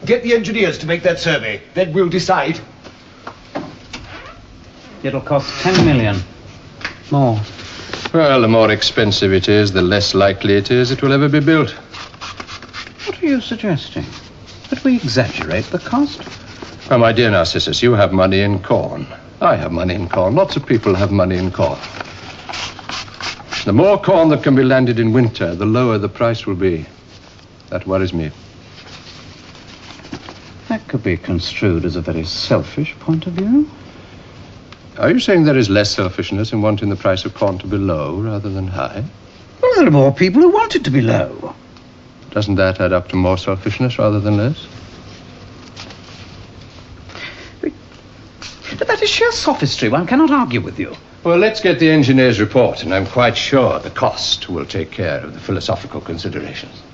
Get the engineers to make that survey. Then we'll decide. It'll cost 10 million. More. Well, the more expensive it is, the less likely it is it will ever be built. What are you suggesting? That we exaggerate the cost? Well, my dear Narcissus, you have money in corn. I have money in corn. Lots of people have money in corn. The more corn that can be landed in winter, the lower the price will be. That worries me. That could be construed as a very selfish point of view. Are you saying there is less selfishness in wanting the price of corn to be low rather than high? Well, there are more people who want it to be low. Doesn't that add up to more selfishness rather than less? But that is sheer sophistry. One cannot argue with you. Well, let's get the engineer's report, and I'm quite sure the cost will take care of the philosophical considerations.